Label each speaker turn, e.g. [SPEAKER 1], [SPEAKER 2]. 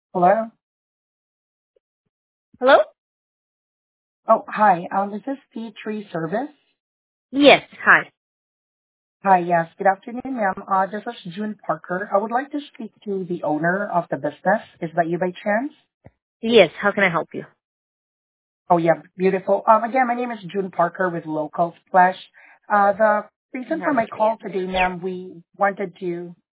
[SPEAKER 1] Hello?
[SPEAKER 2] Hello?
[SPEAKER 1] Oh, hi. Is this P3 Service?
[SPEAKER 2] Yes, hi.
[SPEAKER 1] Hi, yes. Good afternoon, ma'am. This is June Parker. I would like to speak to the owner of the business. Is that you by chance?
[SPEAKER 2] Yes, how can I help you?
[SPEAKER 1] Oh, yeah. Beautiful. Again, my name is June Parker with Local Splash. The reason for my call today, ma'am, we wanted to